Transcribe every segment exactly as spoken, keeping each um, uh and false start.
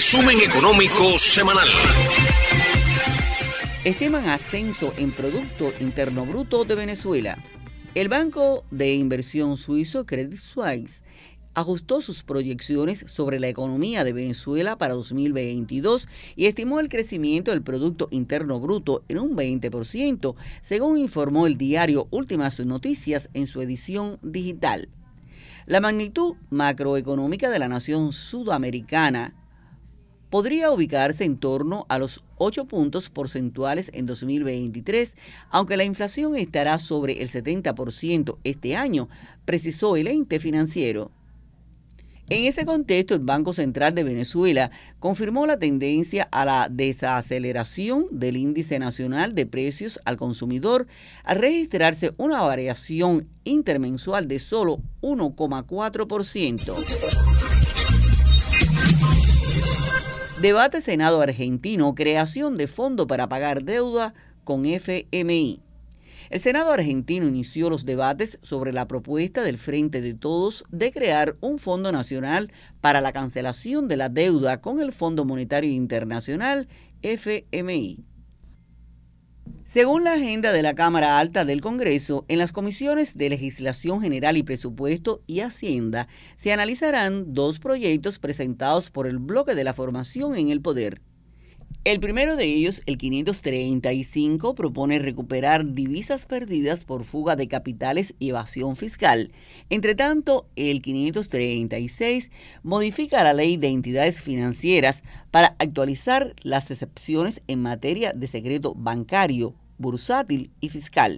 resumen económico semanal. Estiman ascenso en Producto Interno Bruto de Venezuela. El banco de inversión suizo Credit Suisse ajustó sus proyecciones sobre la economía de Venezuela para dos mil veintidós y estimó el crecimiento del Producto Interno Bruto en un veinte por ciento, según informó el diario Últimas Noticias en su edición digital. La magnitud macroeconómica de la nación sudamericana podría ubicarse en torno a los ocho puntos porcentuales en dos mil veintitrés, aunque la inflación estará sobre el setenta por ciento este año, precisó el ente financiero. En ese contexto, el Banco Central de Venezuela confirmó la tendencia a la desaceleración del índice nacional de precios al consumidor al registrarse una variación intermensual de solo uno coma cuatro por ciento. Debate Senado argentino, creación de fondo para pagar deuda con F M I. El Senado argentino inició los debates sobre la propuesta del Frente de Todos de crear un Fondo Nacional para la cancelación de la deuda con el Fondo Monetario Internacional, F M I. Según la agenda de la Cámara Alta del Congreso, en las comisiones de Legislación General y Presupuesto y Hacienda se analizarán dos proyectos presentados por el bloque de la formación en el poder. El primero de ellos, el quinientos treinta y cinco, propone recuperar divisas perdidas por fuga de capitales y evasión fiscal. Entre tanto, el quinientos treinta y seis modifica la ley de entidades financieras para actualizar las excepciones en materia de secreto bancario, bursátil y fiscal.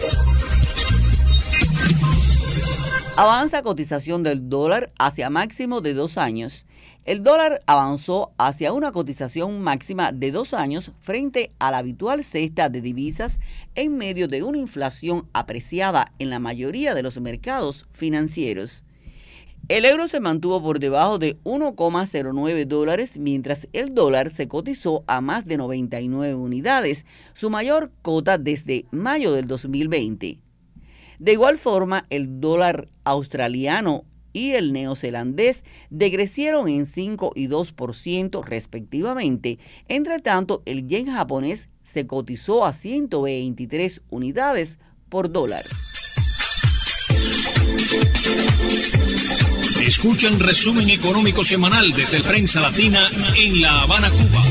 Avanza cotización del dólar hacia máximo de dos años. El dólar avanzó hacia una cotización máxima de dos años frente a la habitual cesta de divisas en medio de una inflación apreciada en la mayoría de los mercados financieros. El euro se mantuvo por debajo de uno coma cero nueve dólares, mientras el dólar se cotizó a más de noventa y nueve unidades, su mayor cota desde mayo del dos mil veinte. De igual forma, el dólar australiano y el neozelandés decrecieron en cinco y dos por ciento respectivamente. Entre tanto, el yen japonés se cotizó a ciento veintitrés unidades por dólar. Escuchan resumen económico semanal desde el Prensa Latina en La Habana, Cuba.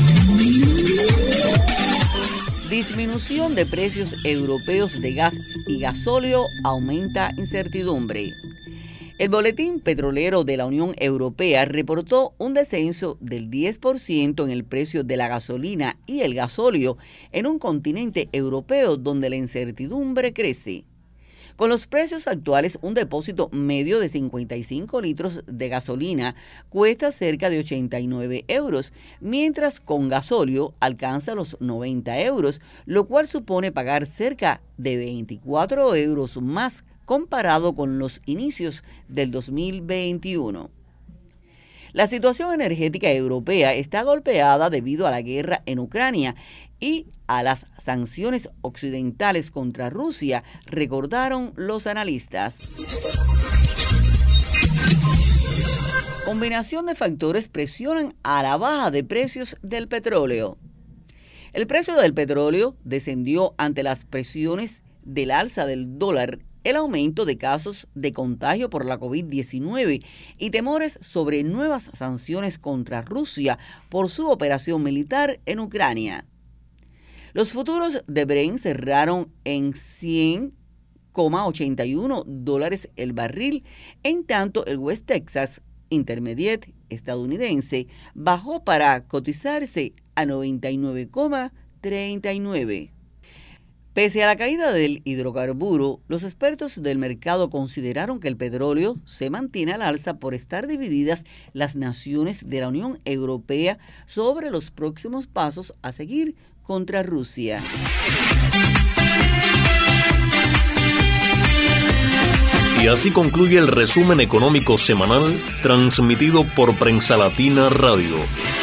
Disminución de precios europeos de gas y gasóleo aumenta incertidumbre. El Boletín Petrolero de la Unión Europea reportó un descenso del diez por ciento en el precio de la gasolina y el gasóleo en un continente europeo donde la incertidumbre crece. Con los precios actuales, un depósito medio de cincuenta y cinco litros de gasolina cuesta cerca de ochenta y nueve euros, mientras con gasóleo alcanza los noventa euros, lo cual supone pagar cerca de veinticuatro euros más comparado con los inicios del dos mil veintiuno. La situación energética europea está golpeada debido a la guerra en Ucrania y a las sanciones occidentales contra Rusia, recordaron los analistas. Combinación de factores presionan a la baja de precios del petróleo. El precio del petróleo descendió ante las presiones del alza del dólar, el aumento de casos de contagio por la covid diecinueve y temores sobre nuevas sanciones contra Rusia por su operación militar en Ucrania. Los futuros de Brent cerraron en cien coma ochenta y uno dólares el barril, en tanto el West Texas Intermediate estadounidense bajó para cotizarse a noventa y nueve coma treinta y nueve. Pese a la caída del hidrocarburo, los expertos del mercado consideraron que el petróleo se mantiene al alza por estar divididas las naciones de la Unión Europea sobre los próximos pasos a seguir contra Rusia. Y así concluye el resumen económico semanal transmitido por Prensa Latina Radio.